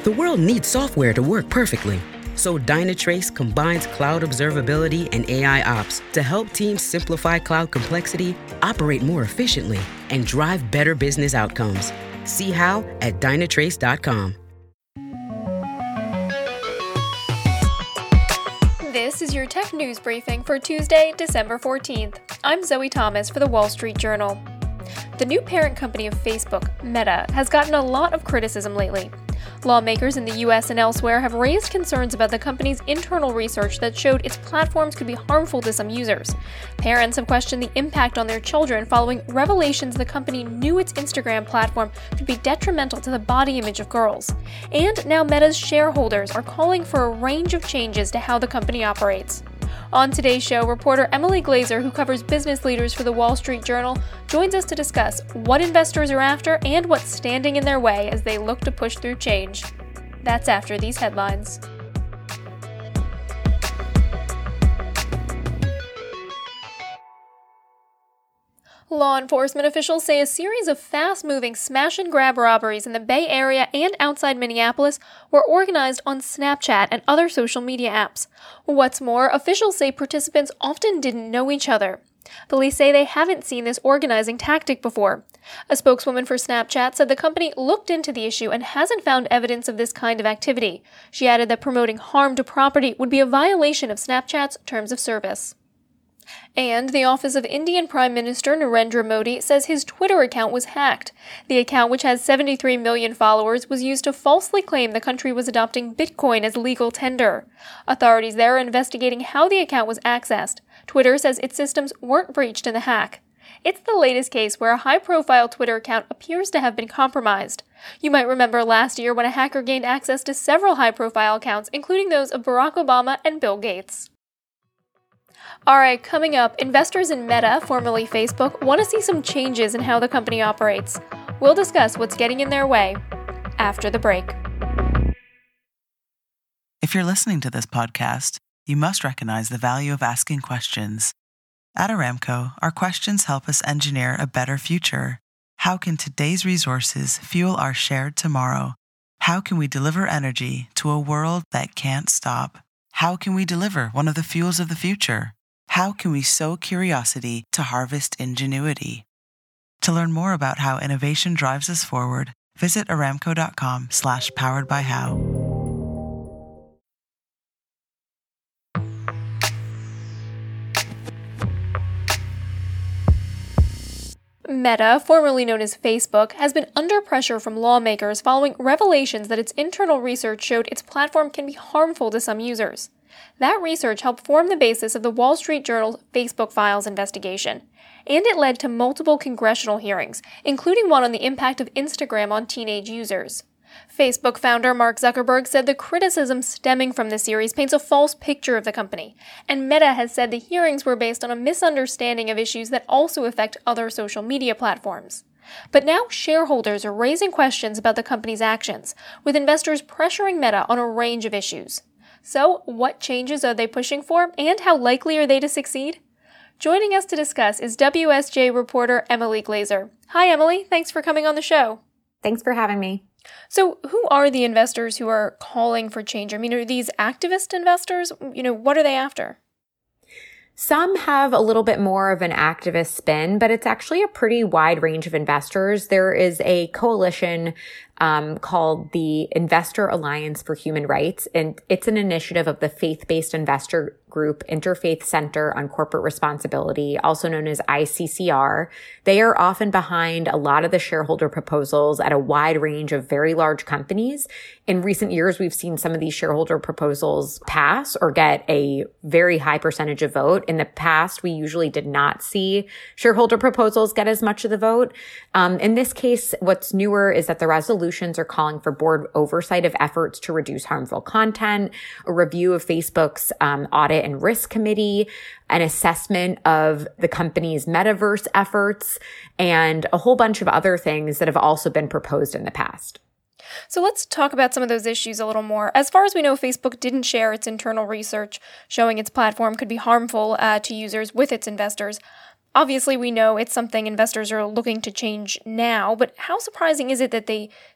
The world needs software to work perfectly. So Dynatrace combines cloud observability and AI ops to help teams simplify cloud complexity, operate more efficiently, and drive better business outcomes. See how at Dynatrace.com. This is your tech news briefing for Tuesday, December 14th. I'm Zoe Thomas for The Wall Street Journal. The new parent company of Facebook, Meta, has gotten a lot of criticism lately. Lawmakers in the U.S. and elsewhere have raised concerns about the company's internal research that showed its platforms could be harmful to some users. Parents have questioned the impact on their children following revelations the company knew its Instagram platform could be detrimental to the body image of girls. And now Meta's shareholders are calling for a range of changes to how the company operates. On today's show, reporter Emily Glazer, who covers business leaders for The Wall Street Journal, joins us to discuss what investors are after and what's standing in their way as they look to push through change. That's after these headlines. Law enforcement officials say a series of fast-moving smash-and-grab robberies in the Bay Area and outside Minneapolis were organized on Snapchat and other social media apps. What's more, officials say participants often didn't know each other. Police say they haven't seen this organizing tactic before. A spokeswoman for Snapchat said the company looked into the issue and hasn't found evidence of this kind of activity. She added that promoting harm to property would be a violation of Snapchat's terms of service. And the office of Indian Prime Minister Narendra Modi says his Twitter account was hacked. The account, which has 73 million followers, was used to falsely claim the country was adopting Bitcoin as legal tender. Authorities there are investigating how the account was accessed. Twitter says its systems weren't breached in the hack. It's the latest case where a high-profile Twitter account appears to have been compromised. You might remember last year when a hacker gained access to several high-profile accounts, including those of Barack Obama and Bill Gates. Alright, coming up, investors in Meta, formerly Facebook, want to see some changes in how the company operates. We'll discuss what's getting in their way after the break. If you're listening to this podcast, you must recognize the value of asking questions. At Aramco, our questions help us engineer a better future. How can today's resources fuel our shared tomorrow? How can we deliver energy to a world that can't stop? How can we deliver one of the fuels of the future? How can we sow curiosity to harvest ingenuity? To learn more about how innovation drives us forward, visit aramco.com/poweredbyhow. Meta, formerly known as Facebook, has been under pressure from lawmakers following revelations that its internal research showed its platform can be harmful to some users. That research helped form the basis of the Wall Street Journal's Facebook Files investigation, and it led to multiple congressional hearings, including one on the impact of Instagram on teenage users. Facebook founder Mark Zuckerberg said the criticism stemming from the series paints a false picture of the company, and Meta has said the hearings were based on a misunderstanding of issues that also affect other social media platforms. But now shareholders are raising questions about the company's actions, with investors pressuring Meta on a range of issues. So, what changes are they pushing for, and how likely are they to succeed? Joining us to discuss is WSJ reporter Emily Glazer. Hi, Emily. Thanks for coming on the show. Thanks for having me. So, who are the investors who are calling for change? I mean, are these activist investors? What are they after? Some have a little bit more of an activist spin, but it's actually a pretty wide range of investors. There is a coalition called the Investor Alliance for Human Rights, and it's an initiative of the faith-based investor group Interfaith Center on Corporate Responsibility, also known as ICCR. They are often behind a lot of the shareholder proposals at a wide range of very large companies. In recent years, we've seen some of these shareholder proposals pass or get a very high percentage of vote. In the past, we usually did not see shareholder proposals get as much of the vote. In this case, what's newer is that the resolutions are calling for board oversight of efforts to reduce harmful content, a review of Facebook's audit and risk committee, an assessment of the company's metaverse efforts, and a whole bunch of other things that have also been proposed in the past. So let's talk about some of those issues a little more. As far as we know, Facebook didn't share its internal research showing its platform could be harmful to users with its investors. Obviously, we know it's something investors are looking to change now, but how surprising is it that they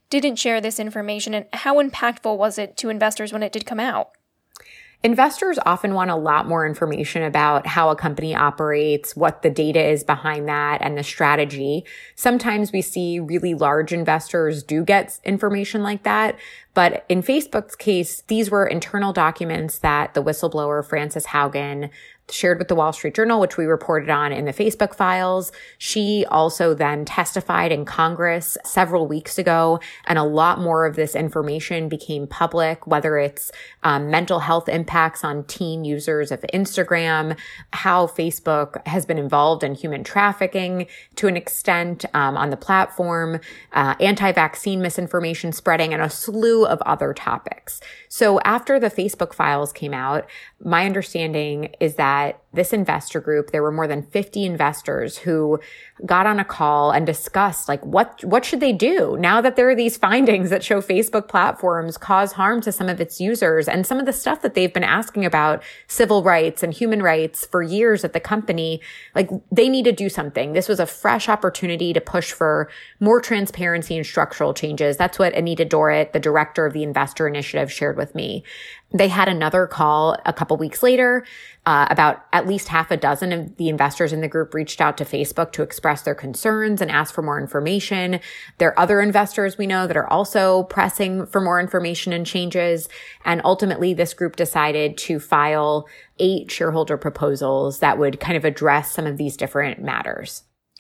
didn't share this information, and how impactful was it to investors when it did come out? Investors often want a lot more information about how a company operates, what the data is behind that, and the strategy. Sometimes we see really large investors do get information like that. But in Facebook's case, these were internal documents that the whistleblower, Frances Haugen, shared with the Wall Street Journal, which we reported on in the Facebook files. She also then testified in Congress several weeks ago, and a lot more of this information became public, whether it's mental health impacts on teen users of Instagram, how Facebook has been involved in human trafficking to an extent on the platform, anti-vaccine misinformation spreading, and a slew of other topics. So after the Facebook files came out, my understanding is that this investor group, there were more than 50 investors who got on a call and discussed, like, what should they do now that there are these findings that show Facebook platforms cause harm to some of its users, and some of the stuff that they've been asking about civil rights and human rights for years at the company. Like, they need to do something. This was a fresh opportunity to push for more transparency and structural changes. That's what Anita Dorrit, the director of the Investor Initiative, shared with me. They had another call a couple weeks later. About at least half a dozen of the investors in the group reached out to Facebook to express their concerns and ask for more information. There are other investors we know that are also pressing for more information and changes. And ultimately, this group decided to file 8 shareholder proposals that would kind of address some of these different matters.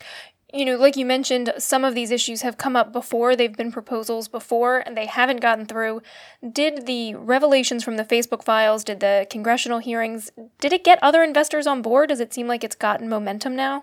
Like you mentioned, some of these issues have come up before. They've been proposals before, and they haven't gotten through. Did the revelations from the Facebook files, did the congressional hearings, did it get other investors on board? Does it seem like it's gotten momentum now?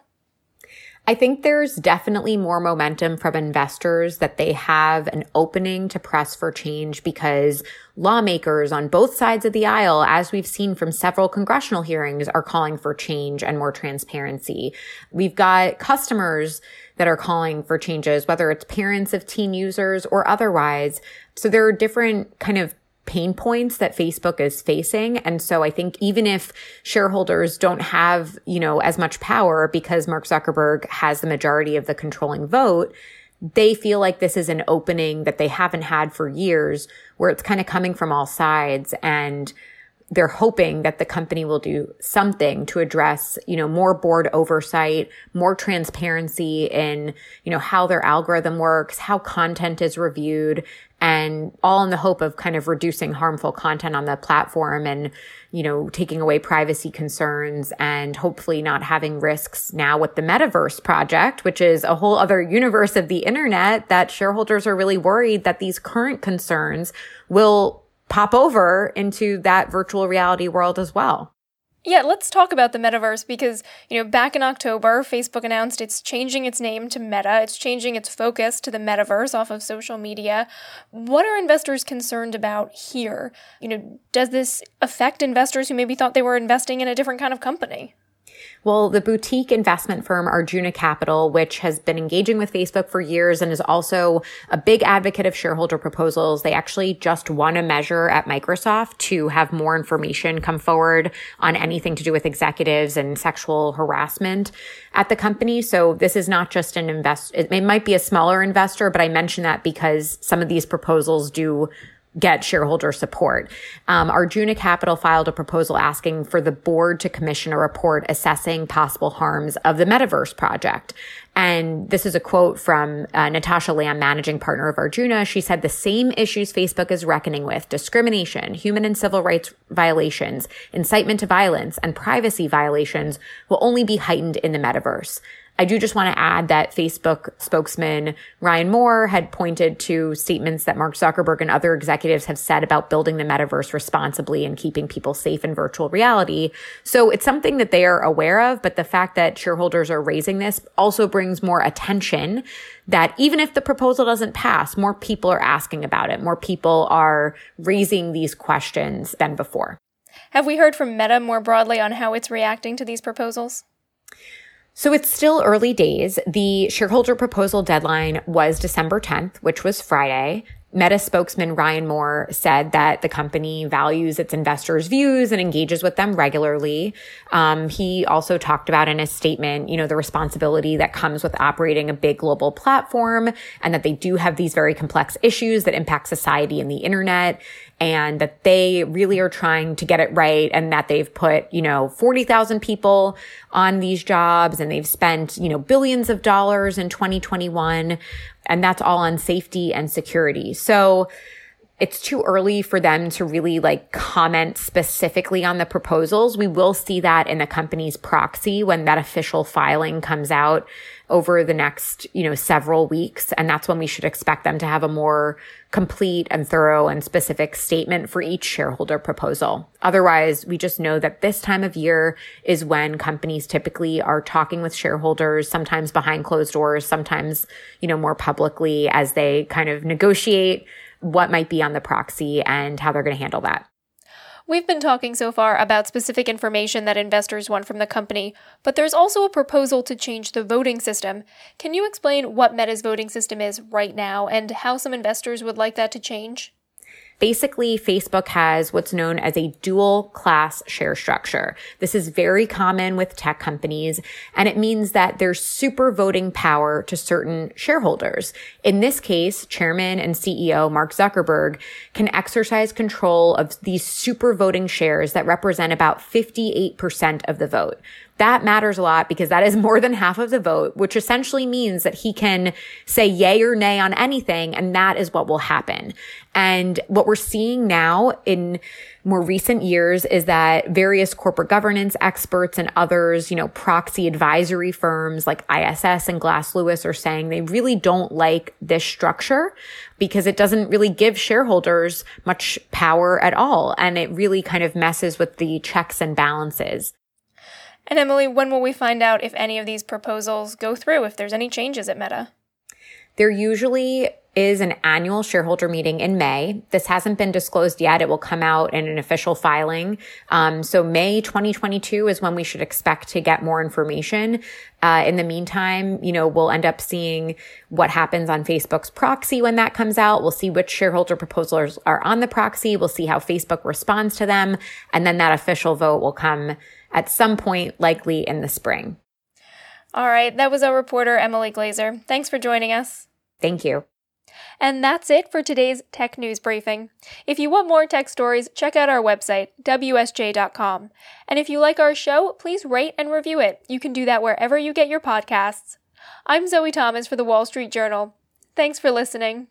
I think there's definitely more momentum from investors that they have an opening to press for change, because lawmakers on both sides of the aisle, as we've seen from several congressional hearings, are calling for change and more transparency. We've got customers that are calling for changes, whether it's parents of teen users or otherwise. So there are different kind of pain points that Facebook is facing. And so I think even if shareholders don't have, as much power because Mark Zuckerberg has the majority of the controlling vote, they feel like this is an opening that they haven't had for years, where it's kind of coming from all sides. And they're hoping that the company will do something to address, more board oversight, more transparency in, how their algorithm works, how content is reviewed, and all in the hope of kind of reducing harmful content on the platform and, taking away privacy concerns, and hopefully not having risks now with the Metaverse project, which is a whole other universe of the internet that shareholders are really worried that these current concerns will pop over into that virtual reality world as well. Yeah, let's talk about the metaverse because, back in October, Facebook announced it's changing its name to Meta. It's changing its focus to the metaverse off of social media. What are investors concerned about here? Does this affect investors who maybe thought they were investing in a different kind of company? Well, the boutique investment firm Arjuna Capital, which has been engaging with Facebook for years and is also a big advocate of shareholder proposals, they actually just won a measure at Microsoft to have more information come forward on anything to do with executives and sexual harassment at the company. So this is not just an it might be a smaller investor, but I mention that because some of these proposals do get shareholder support. Arjuna Capital filed a proposal asking for the board to commission a report assessing possible harms of the Metaverse project. And this is a quote from Natasha Lamb, managing partner of Arjuna. She said the same issues Facebook is reckoning with, discrimination, human and civil rights violations, incitement to violence, and privacy violations, will only be heightened in the Metaverse. I do just want to add that Facebook spokesman Ryan Moore had pointed to statements that Mark Zuckerberg and other executives have said about building the metaverse responsibly and keeping people safe in virtual reality. So it's something that they are aware of, but the fact that shareholders are raising this also brings more attention that even if the proposal doesn't pass, more people are asking about it. More people are raising these questions than before. Have we heard from Meta more broadly on how it's reacting to these proposals? So it's still early days. The shareholder proposal deadline was December 10th, which was Friday. Meta spokesman Ryan Moore said that the company values its investors' views and engages with them regularly. He also talked about in his statement, the responsibility that comes with operating a big global platform, and that they do have these very complex issues that impact society and the internet, and that they really are trying to get it right, and that they've put, 40,000 people on these jobs, and they've spent, billions of dollars in 2021. And that's all on safety and security. So it's too early for them to really comment specifically on the proposals. We will see that in the company's proxy when that official filing comes out over the next, several weeks. And that's when we should expect them to have a more complete and thorough and specific statement for each shareholder proposal. Otherwise, we just know that this time of year is when companies typically are talking with shareholders, sometimes behind closed doors, sometimes, more publicly, as they kind of negotiate what might be on the proxy and how they're going to handle that. We've been talking so far about specific information that investors want from the company, but there's also a proposal to change the voting system. Can you explain what Meta's voting system is right now and how some investors would like that to change? Basically, Facebook has what's known as a dual class share structure. This is very common with tech companies, and it means that there's super voting power to certain shareholders. In this case, Chairman and CEO Mark Zuckerberg can exercise control of these super voting shares that represent about 58% of the vote. That matters a lot because that is more than half of the vote, which essentially means that he can say yay or nay on anything, and that is what will happen. And what we're seeing now in more recent years is that various corporate governance experts and others, proxy advisory firms like ISS and Glass Lewis are saying they really don't like this structure because it doesn't really give shareholders much power at all. And it really kind of messes with the checks and balances. And Emily, when will we find out if any of these proposals go through, if there's any changes at Meta? There usually is an annual shareholder meeting in May. This hasn't been disclosed yet. It will come out in an official filing. So May 2022 is when we should expect to get more information. In the meantime, we'll end up seeing what happens on Facebook's proxy when that comes out. We'll see which shareholder proposals are on the proxy. We'll see how Facebook responds to them. And then that official vote will come at some point, likely in the spring. All right. That was our reporter, Emily Glazer. Thanks for joining us. Thank you. And that's it for today's Tech News Briefing. If you want more tech stories, check out our website, WSJ.com. And if you like our show, please rate and review it. You can do that wherever you get your podcasts. I'm Zoe Thomas for The Wall Street Journal. Thanks for listening.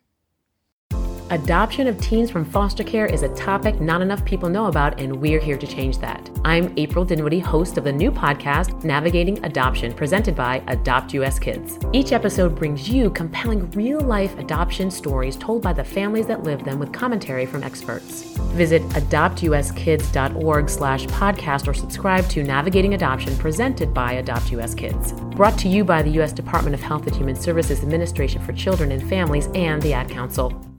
Adoption of teens from foster care is a topic not enough people know about, and we're here to change that. I'm April Dinwiddie, host of the new podcast, Navigating Adoption, presented by Adopt US Kids. Each episode brings you compelling real-life adoption stories told by the families that live them with commentary from experts. Visit adoptuskids.org/podcast or subscribe to Navigating Adoption, presented by Adopt US Kids. Brought to you by the U.S. Department of Health and Human Services Administration for Children and Families and the Ad Council.